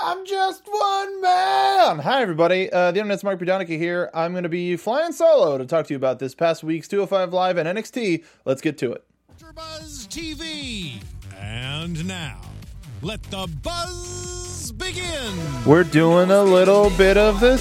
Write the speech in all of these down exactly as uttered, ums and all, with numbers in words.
I'm just one man. Hi, everybody. Uh, the Internet's Mark Budonica here. I'm going to be flying solo to talk to you about this past week's two oh five Live and N X T. Let's get to it. Buzz T V. And now, let the buzz begin. We're doing a little bit of the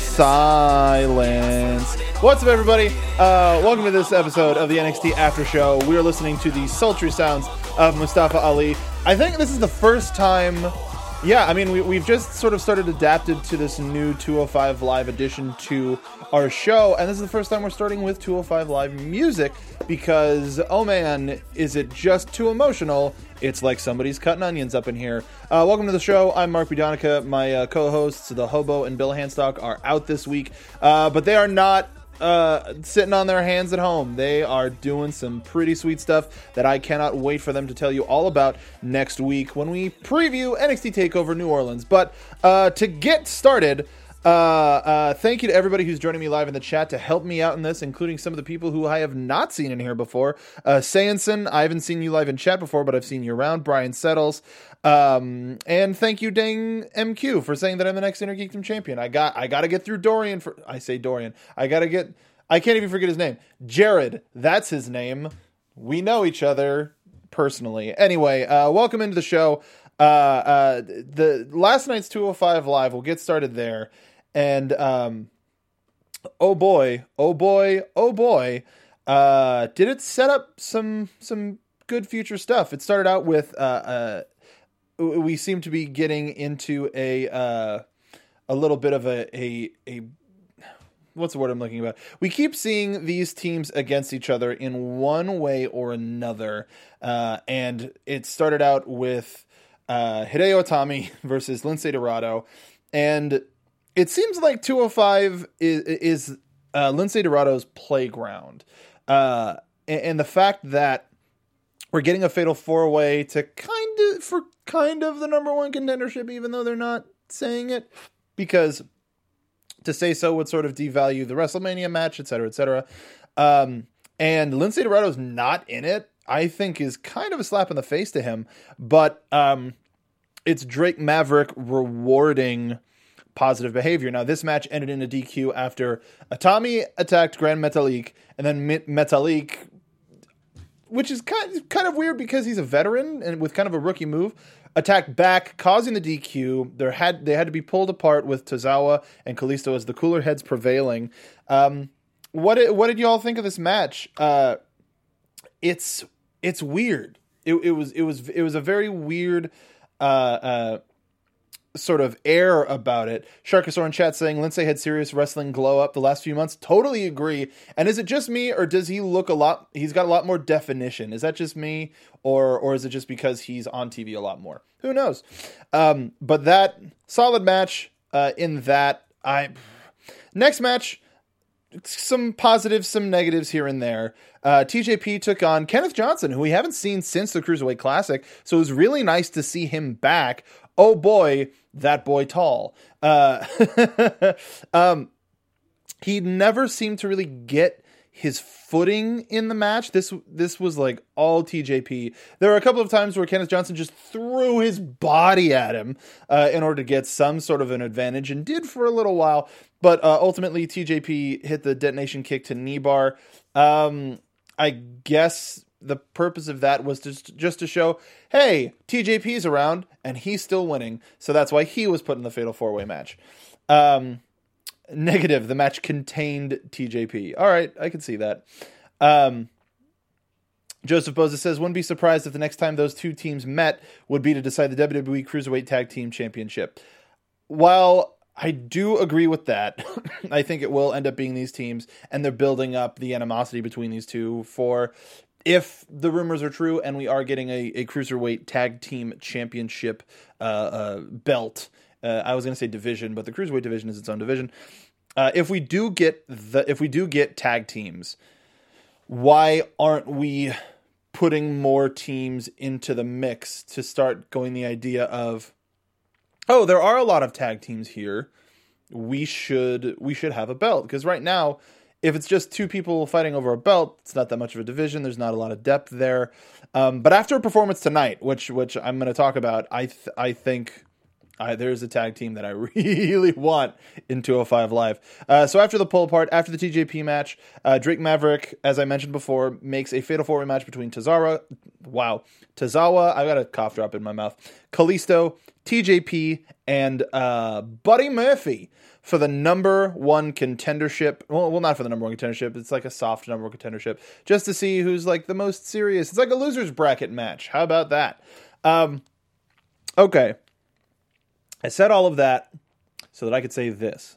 silence. What's up, everybody? Uh, welcome to this episode of the N X T After Show. We are listening to the sultry sounds of Mustafa Ali. I think this is the first time... Yeah, I mean, we, we've just sort of started adapted to this new two oh five Live edition to our show, and this is the first time we're starting with two oh five Live music, because, oh man, is it just too emotional. It's like somebody's cutting onions up in here. Uh, welcome to the show. I'm Mark Budonica. My uh, co-hosts, The Hobo and Bill Handstock, are out this week, uh, but they are not uh, sitting on their hands at home. They are doing some pretty sweet stuff that I cannot wait for them to tell you all about next week when we preview N X T TakeOver New Orleans. But uh, to get started... Uh, uh, thank you to everybody who's joining me live in the chat to help me out in this, including some of the people who I have not seen in here before. Uh, Sayanson, I haven't seen you live in chat before, but I've seen you around. Brian Settles. Um, and thank you, Dang M Q, for saying that I'm the next Inner Geekdom champion. I got, I gotta get through Dorian for, I say Dorian. I gotta get, I can't even forget his name. Jared, that's his name. We know each other personally. Anyway, uh, welcome into the show. Uh, uh, the last night's two oh five Live, we'll get started there. And, um, oh boy, oh boy, oh boy, uh, did it set up some, some good future stuff. It started out with, uh, uh, we seem to be getting into a, uh, a little bit of a, a, a, what's the word I'm looking about? We keep seeing these teams against each other in one way or another. Uh, and it started out with, uh, Hideo Itami versus Lince Dorado, and it seems like two oh five is, is uh, Lince Dorado's playground. Uh, and, and the fact that we're getting a fatal four-way to kind of, for kind of the number one contendership, even though they're not saying it, because to say so would sort of devalue the WrestleMania match, et cetera, et cetera. Um, and Lince Dorado's not in it, I think is kind of a slap in the face to him. But um, it's Drake Maverick rewarding positive behavior. Now, this match ended in a D Q after Itami attacked Grand Metalik, and then Metalik, which is kind kind of weird because he's a veteran and with kind of a rookie move, attacked back, causing the D Q. There had they had to be pulled apart with Tozawa and Kalisto as the cooler heads prevailing. Um, what did, what did you all think of this match? Uh, it's it's weird. It, it was it was it was a very weird. Uh, uh, sort of air about it. Sharkasaur in chat saying Lince had serious wrestling glow up the last few months. Totally agree. And is it just me, or does he look a lot, he's got a lot more definition? Is that just me, or or is it just because he's on T V a lot more? Who knows? Um, but that solid match uh, in that. I Next match, some positives, some negatives here and there. Uh, T J P took on Kenneth Johnson, who we haven't seen since the Cruiserweight Classic, so it was really nice to see him back. Oh boy, that boy tall. Uh, um, he never seemed to really get his footing in the match. This this was like all T J P. There were a couple of times where Kenneth Johnson just threw his body at him uh, in order to get some sort of an advantage, and did for a little while. But uh, ultimately, T J P hit the detonation kick to knee bar. Um, I guess the purpose of that was just, just to show, hey, T J P's around, and he's still winning. So that's why he was put in the Fatal four-Way match. Um, negative, the match contained T J P. All right, I can see that. Um, Joseph Boza says, wouldn't be surprised if the next time those two teams met would be to decide the W W E Cruiserweight Tag Team Championship. While I do agree with that, I think it will end up being these teams, and they're building up the animosity between these two for... if the rumors are true and we are getting a, a Cruiserweight Tag Team Championship uh, uh, belt, uh, I was going to say division, but the Cruiserweight division is its own division. Uh, if we do get the if we do get tag teams, why aren't we putting more teams into the mix to start going the idea of, oh, there are a lot of tag teams here. We should we should have a belt, because right now, if it's just two people fighting over a belt, it's not that much of a division. There's not a lot of depth there. Um, but after a performance tonight, which which I'm going to talk about, I th- I think I, there's a tag team that I really want in two oh five Live. Uh, so after the pull apart, after the T J P match, uh, Drake Maverick, as I mentioned before, makes a fatal four-way match between Tozawa, wow, Tozawa, I got a cough drop in my mouth, Kalisto, T J P, and uh, Buddy Murphy for the number one contendership. Well, well, not for the number one contendership. It's like a soft number one contendership, just to see who's like the most serious. It's like a loser's bracket match. How about that? Um, okay. I said all of that so that I could say this.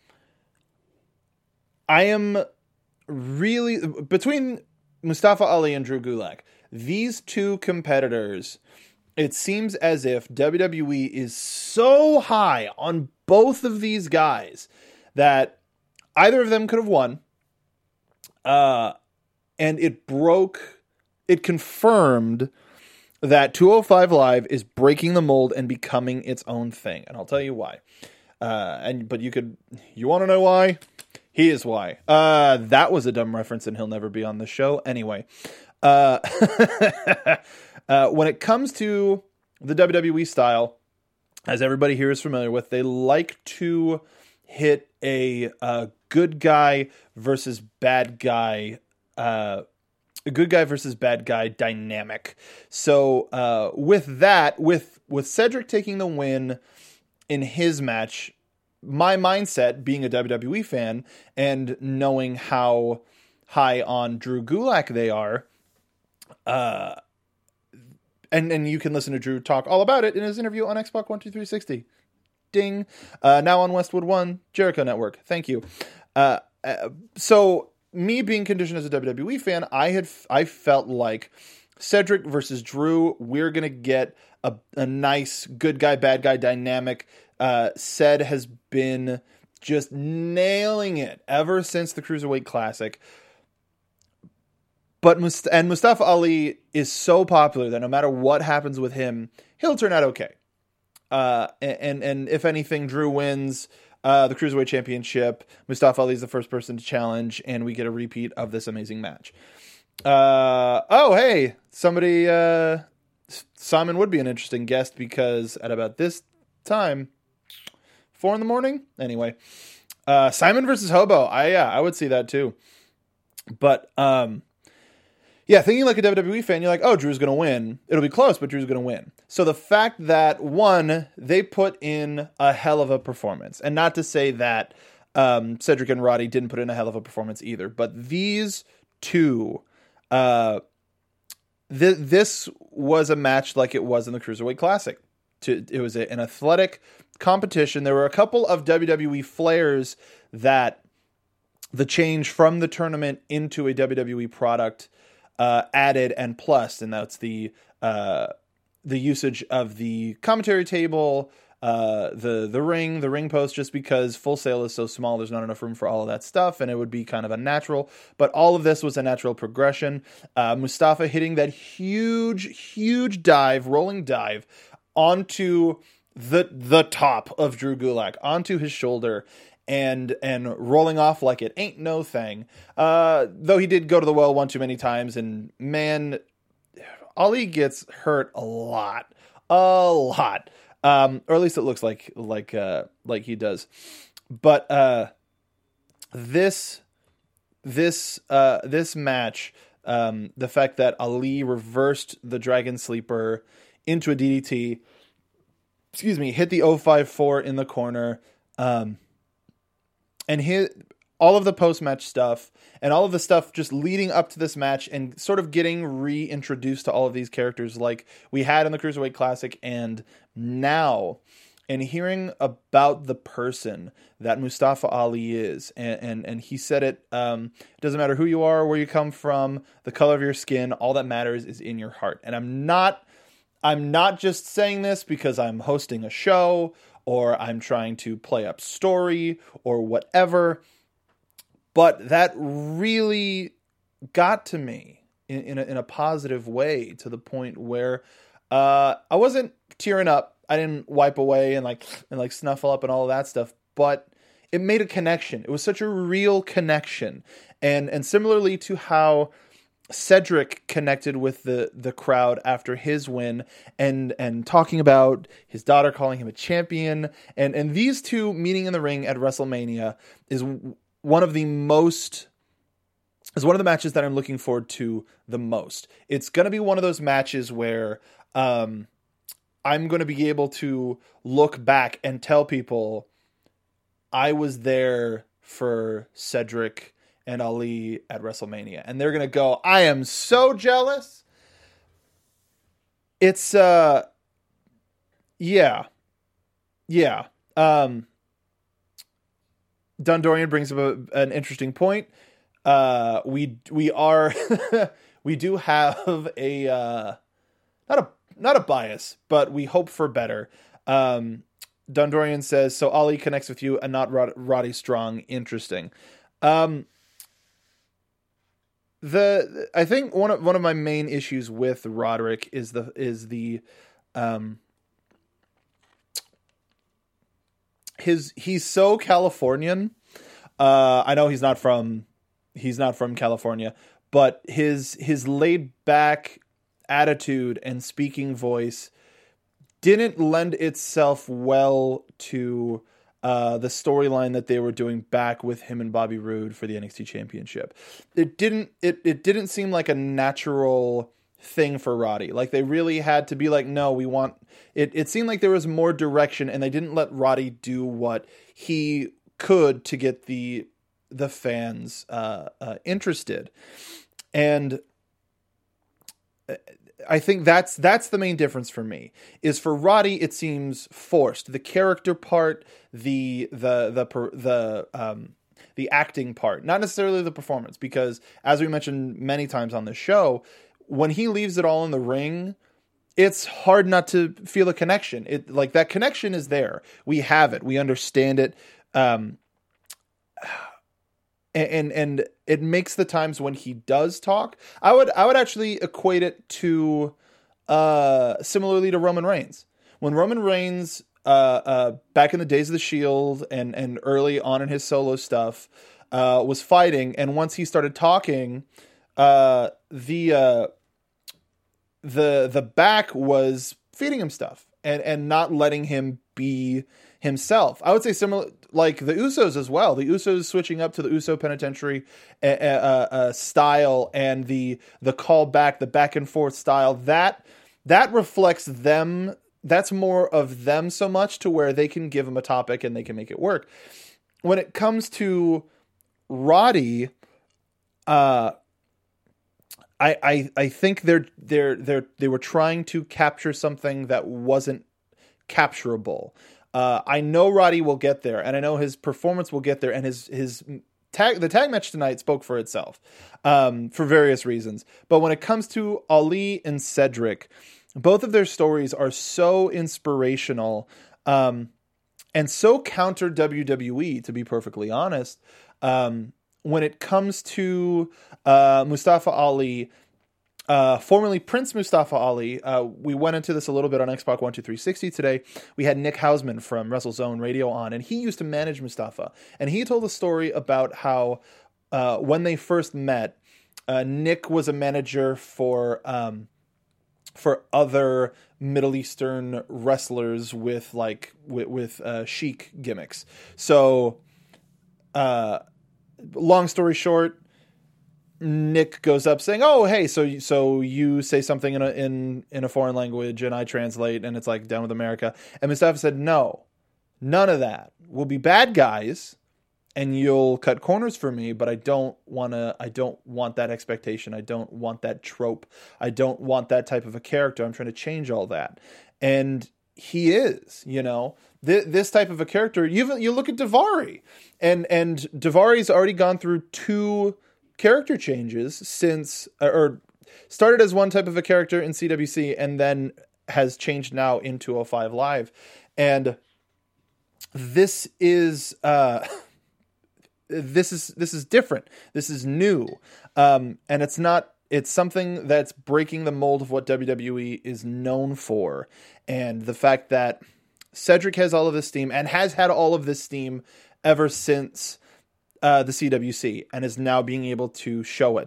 I am really, between Mustafa Ali and Drew Gulak, these two competitors, it seems as if W W E is so high on both of these guys that either of them could have won. Uh, and it broke, it confirmed that two oh five Live is breaking the mold and becoming its own thing. And I'll tell you why. Uh, and But you could, you want to know why? He is why. Uh, that was a dumb reference and he'll never be on the show. Anyway, uh, uh, when it comes to the W W E style, as everybody here is familiar with, they like to hit a uh, good guy versus bad guy uh a good guy versus bad guy dynamic. So uh, with that, with with Cedric taking the win in his match, my mindset, being a W W E fan and knowing how high on Drew Gulak they are, uh, and and you can listen to Drew talk all about it in his interview on Xbox One Two Three Sixty. Ding. Uh, now on Westwood One, Jericho Network. Thank you. Uh, uh, so. Me being conditioned as a W W E fan, I had I felt like Cedric versus Drew, we're gonna get a, a nice good guy bad guy dynamic. Uh, Ced has been just nailing it ever since the Cruiserweight Classic. But Must- and Mustafa Ali is so popular that no matter what happens with him, he'll turn out okay. Uh, and and if anything, Drew wins Uh, the Cruiserweight Championship. Mustafa Ali is the first person to challenge, and we get a repeat of this amazing match. Uh, oh, hey, somebody, uh, Simon would be an interesting guest because at about this time, four in the morning? Anyway, uh, Simon versus Hobo. I, yeah, I would see that too. But, um, yeah, thinking like a W W E fan, you're like, oh, Drew's going to win. It'll be close, but Drew's going to win. So the fact that, one, they put in a hell of a performance. And not to say that um, Cedric and Roddy didn't put in a hell of a performance either. But these two, uh, th- this was a match like it was in the Cruiserweight Classic. To, it was a, an athletic competition. There were a couple of W W E flares that the change from the tournament into a W W E product Uh, added and plus, and that's the uh, the usage of the commentary table, uh, the the ring, the ring post. Just because Full Sail is so small, there's not enough room for all of that stuff, and it would be kind of unnatural. But all of this was a natural progression. Uh, Mustafa hitting that huge, huge dive, rolling dive onto the the top of Drew Gulak, onto his shoulder. And and rolling off like it ain't no thing. Uh, though he did go to the well one too many times, and man, Ali gets hurt a lot, a lot, um, or at least it looks like like uh, like he does. But uh, this this uh, this match, um, the fact that Ali reversed the Dragon Sleeper into a D D T, excuse me, hit the oh five four in the corner. Um, And his, all of the post-match stuff and all of the stuff just leading up to this match and sort of getting reintroduced to all of these characters like we had in the Cruiserweight Classic and now, and hearing about the person that Mustafa Ali is. And, and, and he said it, um, it doesn't matter who you are, where you come from, the color of your skin, all that matters is in your heart. And I'm not, I'm not just saying this because I'm hosting a show or I'm trying to play up story, or whatever. But that really got to me in, in, a, in a positive way, to the point where uh, I wasn't tearing up. I didn't wipe away and like and like snuffle up and all of that stuff. But it made a connection. It was such a real connection. And and similarly to how Cedric connected with the, the crowd after his win and and talking about his daughter calling him a champion. And, and these two meeting in the ring at WrestleMania is one of the most, is one of the matches that I'm looking forward to the most. It's going to be one of those matches where um, I'm going to be able to look back and tell people I was there for Cedric and Ali at WrestleMania, and they're gonna go, I am so jealous. It's uh yeah yeah um Dundorian brings up a, an interesting point. uh we we are we do have a uh not a not a bias, but we hope for better. um Dundorian says, so Ali connects with you and not Rod- Roddy Strong. Interesting. um The I think one of one of my main issues with Roderick is the is the um his he's so Californian. Uh, I know he's not from he's not from California, but his his laid back attitude and speaking voice didn't lend itself well to Uh, the storyline that they were doing back with him and Bobby Roode for the N X T Championship. It didn't it it didn't seem like a natural thing for Roddy. Like they really had to be like, no, we want it. It seemed like there was more direction, and they didn't let Roddy do what he could to get the the fans uh, uh, interested. And I think that's that's the main difference for me. Is for Roddy, it seems forced. The character part, the the the the um, the acting part, not necessarily the performance. Because as we mentioned many times on the show, when he leaves it all in the ring, it's hard not to feel a connection. It like that connection is there. We have it. We understand it. Um, And and it makes the times when he does talk, I would I would actually equate it to uh, similarly to Roman Reigns. When Roman Reigns uh, uh, back in the days of the Shield and and early on in his solo stuff uh, was fighting, and once he started talking, uh, the uh, the the back was feeding him stuff and and not letting him be himself. I would say similar, like the Usos as well. The Usos switching up to the Uso Penitentiary uh, uh, uh, style and the the call back, the back and forth style. That that reflects them. That's more of them so much to where they can give them a topic and they can make it work. When it comes to Roddy, uh, I I I think they're they're they're they were trying to capture something that wasn't capturable. Uh, I know Roddy will get there, and I know his performance will get there, and his his tag the tag match tonight spoke for itself um, for various reasons. But when it comes to Ali and Cedric, both of their stories are so inspirational um, and so counter W W E, to be perfectly honest. Um, when it comes to uh, Mustafa Ali, Uh, formerly Prince Mustafa Ali, uh, we went into this a little bit on X-Pac one two three sixty today. We had Nick Hausman from WrestleZone Radio on, and he used to manage Mustafa. And he told a story about how uh, when they first met, uh, Nick was a manager for um, for other Middle Eastern wrestlers with like with, with uh, chic gimmicks. So, uh, long story short, Nick goes up saying, "Oh, hey, so so you say something in a in in a foreign language, and I translate, and it's like Down with America." And Mustafa said, "No, none of that. We'll be bad guys, and you'll cut corners for me, but I don't want to. I don't want that expectation. I don't want that trope. I don't want that type of a character. I'm trying to change all that." And he is, you know, th- this type of a character. You you look at Daivari, and and Davari's already gone through two character changes since, or started as one type of a character in C W C and then has changed now in two oh five Live. And this is, uh, this is, this is different. This is new. Um, and it's not, it's something that's breaking the mold of what W W E is known for. And the fact that Cedric has all of this steam and has had all of this steam ever since Uh, the C W C, and is now being able to show it.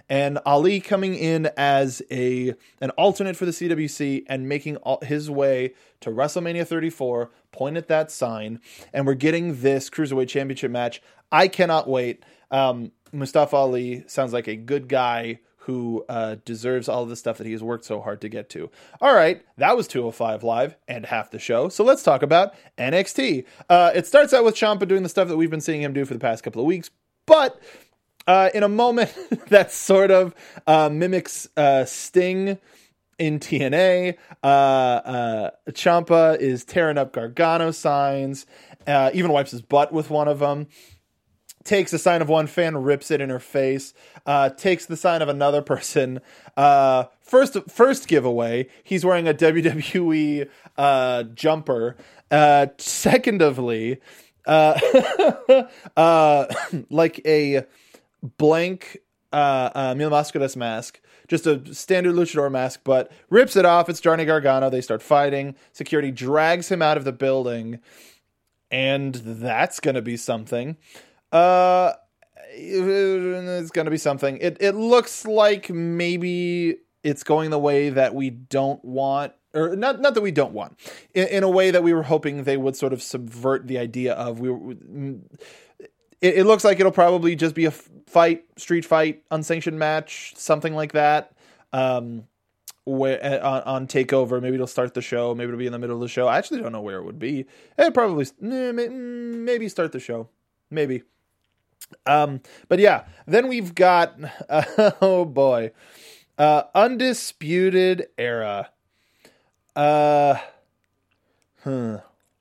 and Ali coming in as a an alternate for the C W C and making all, his way to WrestleMania thirty-four, point at that sign, and we're getting this Cruiserweight Championship match. I cannot wait. Um, Mustafa Ali sounds like a good guy who uh, deserves all of the stuff that he has worked so hard to get to. All right, that was two oh five Live and half the show. So let's talk about N X T. Uh, it starts out with Ciampa doing the stuff that we've been seeing him do for the past couple of weeks, but uh, in a moment that sort of uh, mimics uh, Sting in T N A, uh, uh, Ciampa is tearing up Gargano signs, uh, even wipes his butt with one of them. Takes the sign of one fan, rips it in her face, uh, takes the sign of another person. Uh, first, first giveaway, he's wearing a W W E uh, jumper. Uh, secondly, uh, uh, like a blank uh, uh, Mil Mascaras mask, just a standard luchador mask, but rips it off. It's Johnny Gargano. They start fighting. Security drags him out of the building, and that's going to be something. Uh, it's gonna be something. It it looks like maybe it's going the way that we don't want, or not not that we don't want, in, in a way that we were hoping they would sort of subvert the idea of. We were, it, it looks like it'll probably just be a fight, street fight, unsanctioned match, something like that. Um, where on, on Takeover, maybe it'll start the show, maybe it'll be in the middle of the show. I actually don't know where it would be. It probably maybe start the show, maybe. Um, but yeah, then we've got, uh, oh boy, uh, Undisputed Era. Uh, hmm.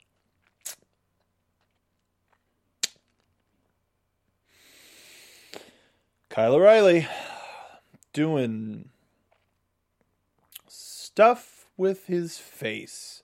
Kyle O'Reilly doing stuff with his face.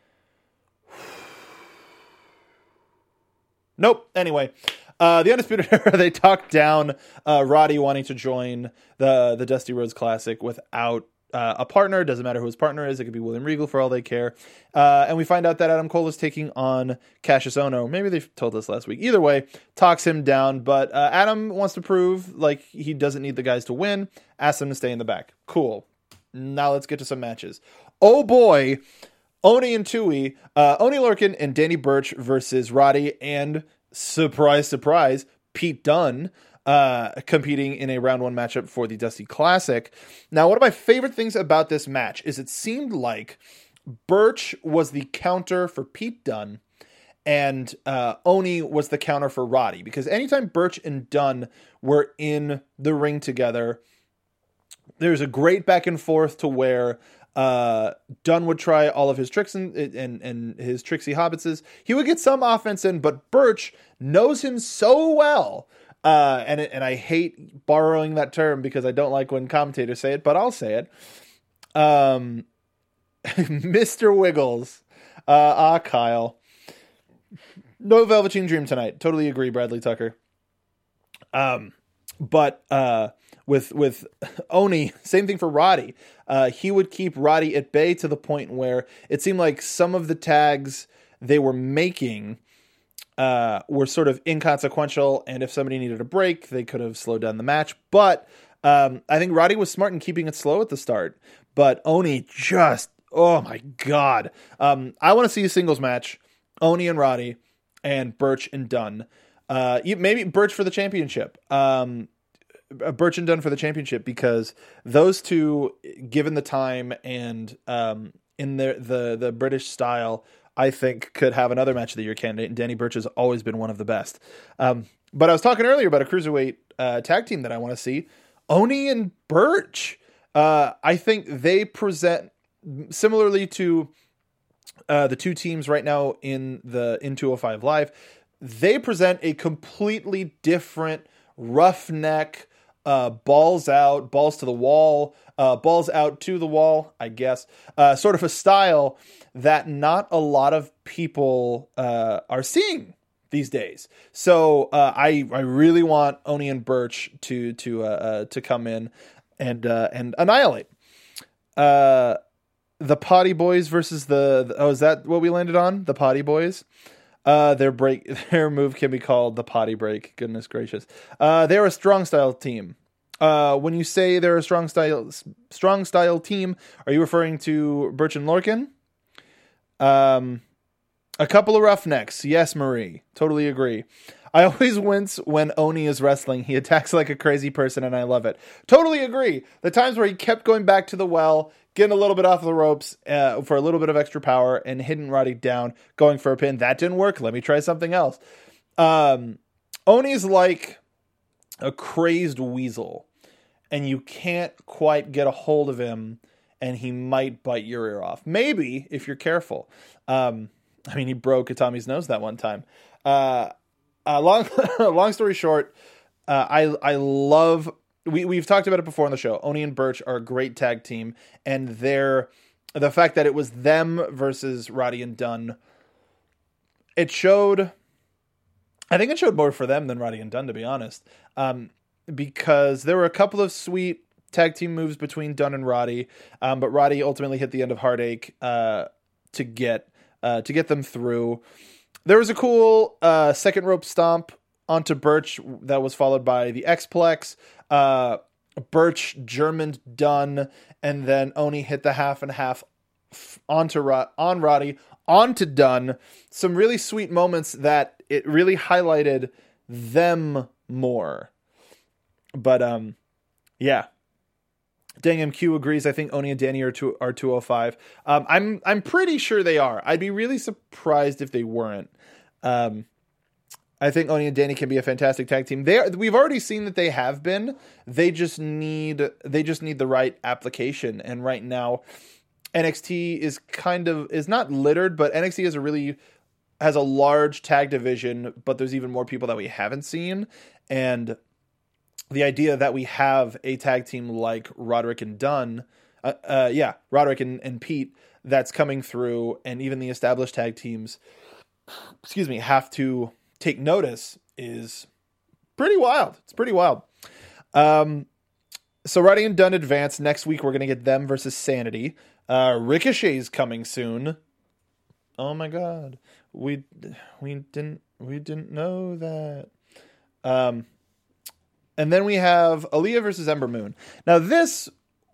Nope. Anyway. Uh, the Undisputed Era, they talked down uh, Roddy wanting to join the the Dusty Rhodes Classic without uh, a partner. Doesn't matter who his partner is. It could be William Regal for all they care. Uh, and we find out that Adam Cole is taking on Cassius Ohno. Maybe they told us last week. Either way, talks him down. But uh, Adam wants to prove like he doesn't need the guys to win. Asks them to stay in the back. Cool. Now let's get to some matches. Oh boy, Oni and Tui. Uh, Oni Lorcan and Danny Burch versus Roddy and... surprise, surprise, Pete Dunne uh, competing in a round one matchup for the Dusty Classic. Now, one of my favorite things about this match is it seemed like Burch was the counter for Pete Dunne and uh, Oni was the counter for Roddy. Because anytime Burch and Dunne were in the ring together, there's a great back and forth to where Uh, Dunn would try all of his tricks and and, and his tricksy hobbitses. He would get some offense in, but Burch knows him so well. Uh, and and I hate borrowing that term because I don't like when commentators say it, but I'll say it. Um, Mister Wiggles. Uh, ah, Kyle. No Velveteen Dream tonight. Totally agree, Bradley Tucker. Um, but uh. With with Oni, same thing for Roddy. Uh, he would keep Roddy at bay to the point where it seemed like some of the tags they were making uh, were sort of inconsequential, and if somebody needed a break, they could have slowed down the match. But um, I think Roddy was smart in keeping it slow at the start. But Oni just, oh my God. Um, I want to see a singles match, Oni and Roddy, and Burch and Dunn. Uh, maybe Burch for the championship. Um Burch and Dunn for the championship, because those two, given the time and um, in the, the the British style, I think could have another match of the year candidate. And Danny Burch has always been one of the best. Um, but I was talking earlier about a cruiserweight uh, tag team that I want to see. Oni and Burch. Uh, I think they present similarly to uh, the two teams right now in the in two oh five Live. They present a completely different roughneck. Uh, balls out, balls to the wall, uh, balls out to the wall, I guess. Uh, sort of a style that not a lot of people uh, are seeing these days. So uh, I I really want Oni and Burch to to uh, uh, to come in and uh, and annihilate. Uh, the Potty Boys versus the, the oh is that what we landed on? The Potty Boys. Uh, their break, their move can be called the potty break. Goodness gracious. Uh, they're a strong style team. Uh, when you say they're a strong style, strong style team, are you referring to Birch and Lorcan? Um, a couple of roughnecks. Yes, Marie. Totally agree. I always wince when Oni is wrestling. He attacks like a crazy person, and I love it. Totally agree. The times where he kept going back to the well, getting a little bit off the ropes uh, for a little bit of extra power, and hitting Roddy down, going for a pin. That didn't work. Let me try something else. Um, Oni's like a crazed weasel, and you can't quite get a hold of him, and he might bite your ear off. Maybe, if you're careful. Um, I mean, he broke Itami's nose that one time. Uh, uh, long, long story short, uh, I I love... We, we've talked about it before on the show. Oni and Birch are a great tag team, and they're... The fact that it was them versus Roddy and Dunn, it showed... I think it showed more for them than Roddy and Dunn, to be honest. Um, because there were a couple of sweet tag team moves between Dunn and Roddy, um, but Roddy ultimately hit the end of Heartache uh, to get uh, to get them through. There was a cool uh, second rope stomp onto Birch that was followed by the X-Plex. Uh, Birch Germaned Dunn, and then Oni hit the half and half onto Rod- on Roddy, onto Dunn. Some really sweet moments that it really highlighted them more. But um, yeah. Dang M Q agrees. I think Oni and Danny are two are two oh five. Um, I'm I'm pretty sure they are. I'd be really surprised if they weren't. Um, I think Oni and Danny can be a fantastic tag team. They are, we've already seen that they have been. They just need they just need the right application. And right now, N X T is kind of is not littered, but N X T is a really has a large tag division. But there's even more people that we haven't seen, and the idea that we have a tag team like Roderick and Dunn, uh, uh, yeah, Roderick and, and Pete, that's coming through, and even the established tag teams, excuse me, have to take notice is pretty wild. It's pretty wild. Um, so Roddy and Dunn advance. Next week, we're going to get them versus Sanity. Uh, Ricochet's coming soon. Oh my God. We, we didn't, we didn't know that. Um, And then we have Aaliyah versus Ember Moon. Now this,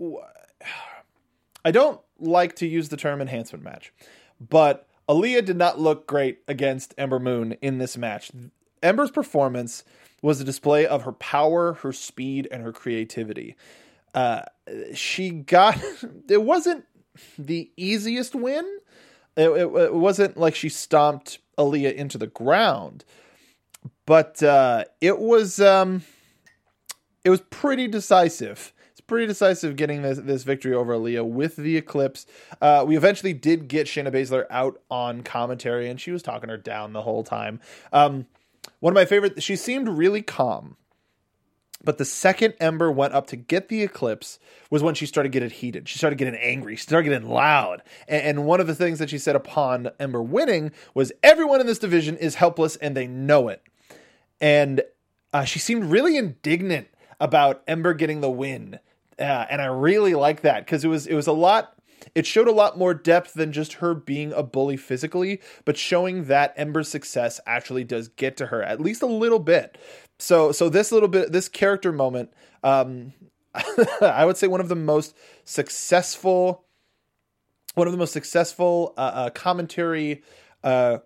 I don't like to use the term enhancement match, but Aaliyah did not look great against Ember Moon in this match. Ember's performance was a display of her power, her speed, and her creativity. Uh, she got, it wasn't the easiest win. It, it, it wasn't like she stomped Aaliyah into the ground, but uh, it was... Um, It was pretty decisive. It's pretty decisive getting this, this victory over Aaliyah with the Eclipse. Uh, we eventually did get Shayna Baszler out on commentary, and she was talking her down the whole time. Um, one of my favorite, she seemed really calm. But the second Ember went up to get the Eclipse was when she started getting heated. She started getting angry. She started getting loud. And, and one of the things that she said upon Ember winning was, everyone in this division is helpless and they know it. And uh, she seemed really indignant about Ember getting the win. Uh, and I really like that because it was, it was a lot, it showed a lot more depth than just her being a bully physically, but showing that Ember's success actually does get to her at least a little bit. So, so this little bit, this character moment, um, I would say one of the most successful, one of the most successful, uh, uh commentary, uh,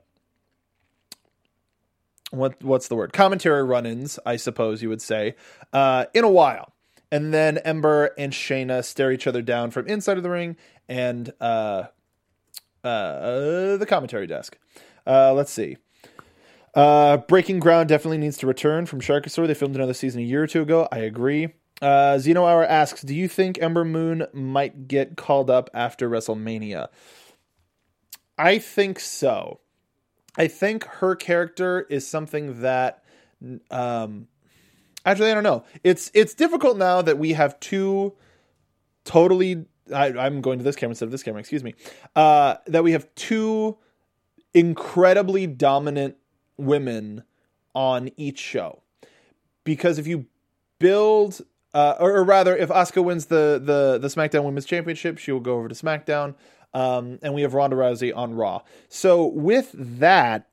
What what's the word? Commentary run-ins, I suppose you would say, uh, in a while. And then Ember and Shayna stare each other down from inside of the ring and uh, uh, the commentary desk. Uh, let's see. Uh, Breaking Ground definitely needs to return from Sharkosaur. They filmed another season a year or two ago. I agree. Uh, Zeno Hour asks, do you think Ember Moon might get called up after WrestleMania? I think so. I think her character is something that, um, actually, I don't know. It's it's difficult now that we have two totally, I, I'm going to this camera instead of this camera, excuse me, uh, that we have two incredibly dominant women on each show. Because if you build, uh, or, or rather, if Asuka wins the, the, the SmackDown Women's Championship, she will go over to SmackDown. Um, and we have Ronda Rousey on Raw. So with that,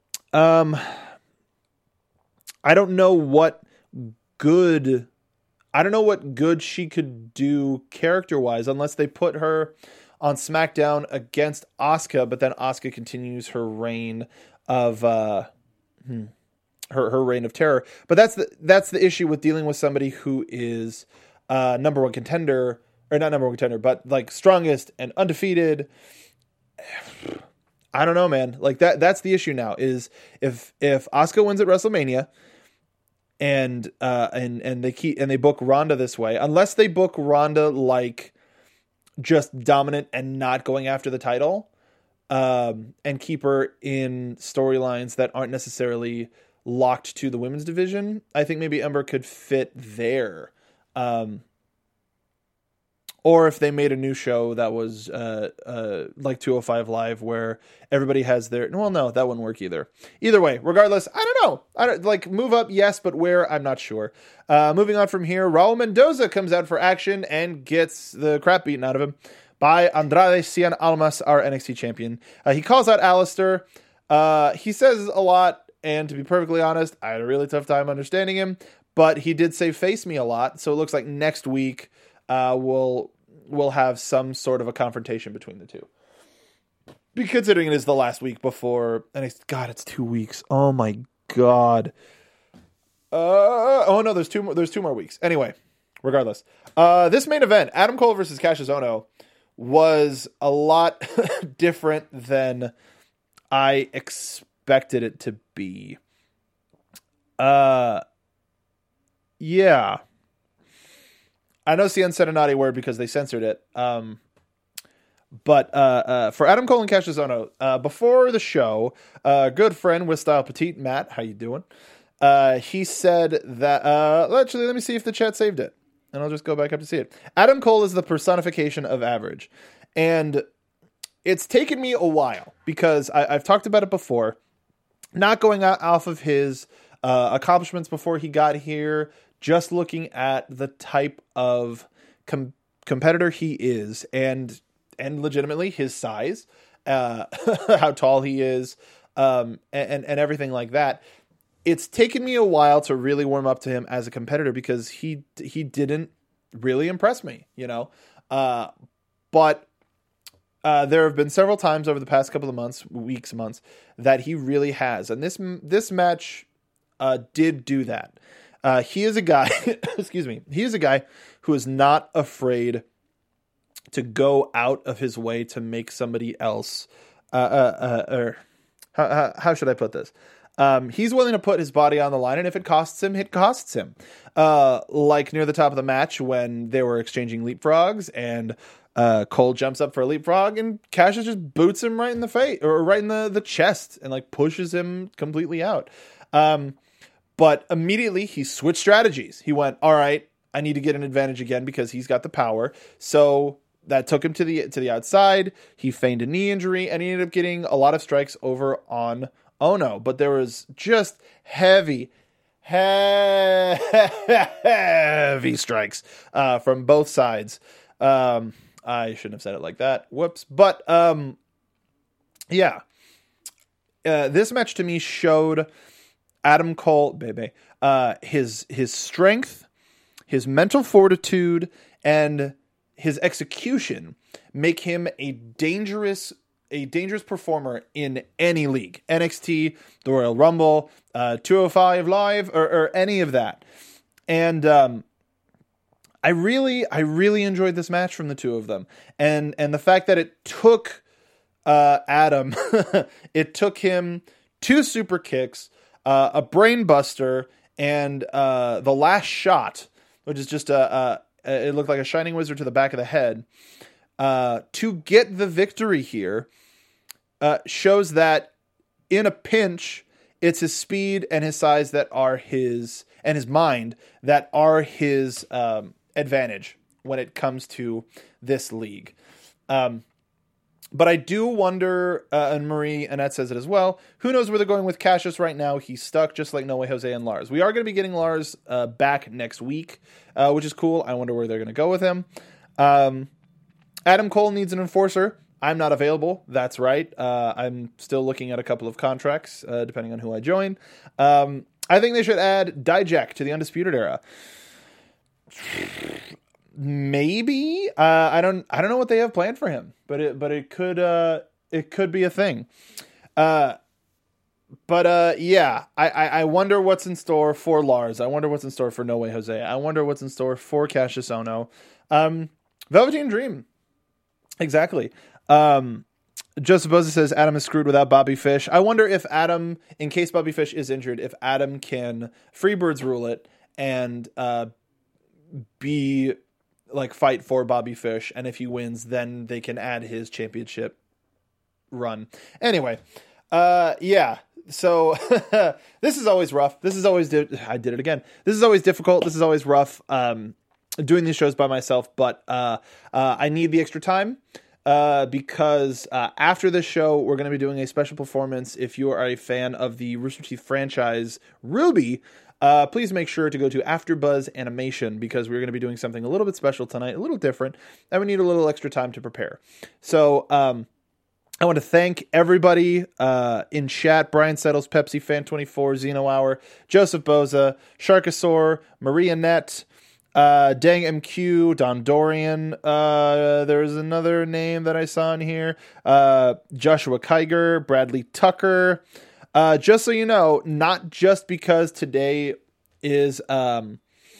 um, I don't know what good I don't know what good she could do character-wise unless they put her on SmackDown against Asuka, but then Asuka continues her reign of uh, hmm, her her reign of terror. But that's the that's the issue with dealing with somebody who is uh, number one contender, or not number one contender, but like strongest and undefeated. I don't know, man. Like that that's the issue now. Is if if Asuka wins at WrestleMania, and uh, and and they keep and they book Ronda this way, unless they book Ronda like just dominant and not going after the title, um, and keep her in storylines that aren't necessarily locked to the women's division, I think maybe Ember could fit there. Um, or if they made a new show that was uh, uh, like two oh five Live, where everybody has their... Well, no, that wouldn't work either. Either way, regardless, I don't know. I don't, like, move up, yes, but where, I'm not sure. Uh, moving on from here, Raul Mendoza comes out for action and gets the crap beaten out of him by Andrade Cien Almas, our N X T champion. Uh, he calls out Alistair. Uh, he says a lot, and to be perfectly honest, I had a really tough time understanding him, but he did say face me a lot, so it looks like next week uh, we'll, we'll have some sort of a confrontation between the two. Be considering it is the last week before, and it's, God, it's two weeks. Oh my God. Uh, oh no, there's two more, there's two more weeks. Anyway, regardless, uh, this main event, Adam Cole versus Cassius Ohno, was a lot different than I expected it to be. Uh, yeah. I know Cien said a naughty word because they censored it. Um, but uh, uh, for Adam Cole and Cassius Ohno, uh, before the show, a uh, good friend with Style Petite, Matt, how you doing? Uh, he said that, uh, actually, let me see if the chat saved it, and I'll just go back up to see it. Adam Cole is the personification of average, and it's taken me a while because I, I've talked about it before, not going out off of his uh, accomplishments before he got here, just looking at the type of com- competitor he is, and and legitimately his size, uh, how tall he is, um, and and everything like that. It's taken me a while to really warm up to him as a competitor because he he didn't really impress me, you know. Uh, but uh, there have been several times over the past couple of months, weeks, months, that he really has, and this this match uh, did do that. Uh, he is a guy, excuse me, he is a guy who is not afraid to go out of his way to make somebody else, uh, uh, uh, or how, how, how should I put this? Um, he's willing to put his body on the line, and if it costs him, it costs him. Uh, like near the top of the match when they were exchanging leapfrogs, and uh, Cole jumps up for a leapfrog, and Cassius just boots him right in the face, or right in the, the chest, and like pushes him completely out. Um, But immediately he switched strategies. He went, all right, I need to get an advantage again because he's got the power. So that took him to the to the outside. He feigned a knee injury, and he ended up getting a lot of strikes over on Ohno. But there was just heavy, heavy strikes uh, from both sides. Um, I shouldn't have said it like that. Whoops. But um, yeah, uh, this match to me showed Adam Cole, baby, uh, his his strength, his mental fortitude, and his execution make him a dangerous a dangerous performer in any league. N X T, the Royal Rumble, uh, two oh five Live, or, or any of that. And um, I really, I really enjoyed this match from the two of them, and and the fact that it took uh, Adam, it took him two super kicks. Uh, a brain buster, and uh, the last shot, which is just a, a, it looked like a Shining Wizard to the back of the head, uh, to get the victory here, uh, shows that in a pinch, it's his speed and his size that are his, and his mind that are his um, advantage when it comes to this league. Um, But I do wonder, uh, and Marie Annette says it as well, who knows where they're going with Cassius right now. He's stuck just like No Way Jose and Lars. We are going to be getting Lars uh, back next week, uh, which is cool. I wonder where they're going to go with him. Um, Adam Cole needs an enforcer. I'm not available. That's right. Uh, I'm still looking at a couple of contracts, uh, depending on who I join. Um, I think they should add Dijak to the Undisputed Era. maybe. Uh, I don't. I don't know what they have planned for him, but it. But it could. Uh, it could be a thing. Uh, but uh, yeah. I, I. I wonder what's in store for Lars. I wonder what's in store for No Way Jose. I wonder what's in store for Cassius Ohno. Um, Velveteen Dream. Exactly. Um, Joseph Boza says Adam is screwed without Bobby Fish. I wonder if Adam, in case Bobby Fish is injured, if Adam can Freebirds rule it and uh, be like fight for Bobby Fish, and if he wins, then they can add his championship run. Anyway, uh, yeah. So this is always rough. This is always di- I did it again. This is always difficult. This is always rough. Um, doing these shows by myself, but uh, uh, I need the extra time. Uh, because uh, after this show, we're going to be doing a special performance. If you are a fan of the Rooster Teeth franchise, RWBY, uh, please make sure to go to AfterBuzz Animation, because we're going to be doing something a little bit special tonight, a little different, and we need a little extra time to prepare. So um, I want to thank everybody uh, in chat: Brian Settles, Pepsi Fan twenty-four, Zeno Hour, Joseph Boza, Sharkosaur, Maria Net, Uh, Dang M Q, Don Dorian, uh, there's another name that I saw in here, uh, Joshua Kiger, Bradley Tucker, uh, just so you know, not just because today is, um,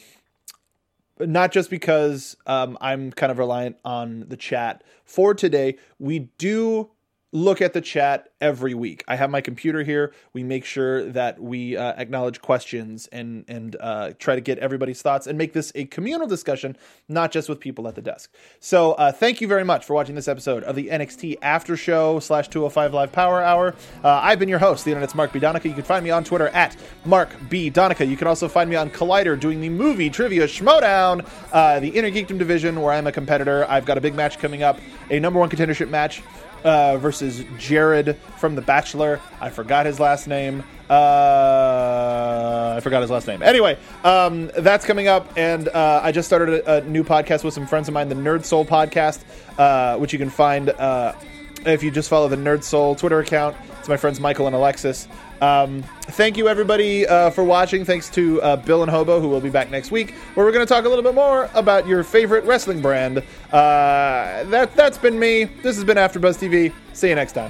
not just because, um, I'm kind of reliant on the chat for today, we do look at the chat every week. I have my computer here. We make sure that we uh, acknowledge questions and and uh, try to get everybody's thoughts and make this a communal discussion, not just with people at the desk. So uh, thank you very much for watching this episode of the N X T After Show slash two oh five Live Power Hour. Uh, I've been your host, the internet's Mark B. Donica. You can find me on Twitter at Mark B. Donica. You can also find me on Collider doing the movie trivia Schmodown, uh, the Inner Geekdom division where I'm a competitor. I've got a big match coming up, a number one contendership match Uh, versus Jared from The Bachelor. I forgot his last name. Uh, I forgot his last name. Anyway, um, that's coming up, and uh, I just started a, a new podcast with some friends of mine, the Nerd Soul podcast, uh, which you can find uh, if you just follow the Nerd Soul Twitter account. It's my friends Michael and Alexis. Um, thank you, everybody, uh, for watching. Thanks to uh, Bill and Hobo, who will be back next week, where we're going to talk a little bit more about your favorite wrestling brand. Uh, that, that's been me. This has been AfterBuzz T V. See you next time.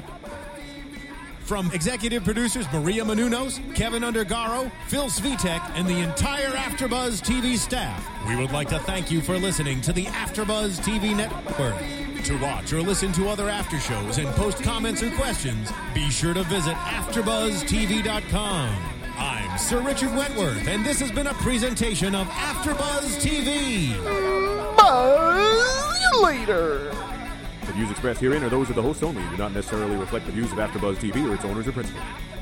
From executive producers Maria Menounos, Kevin Undergaro, Phil Svitek, and the entire AfterBuzz T V staff, we would like to thank you for listening to the AfterBuzz T V network. To watch or listen to other after shows and post comments or questions, be sure to visit after buzz t v dot com. I'm Sir Richard Wentworth, and this has been a presentation of AfterBuzz T V. Buzz you later. The views expressed herein are those of the hosts only and do not necessarily reflect the views of AfterBuzz T V or its owners or principals.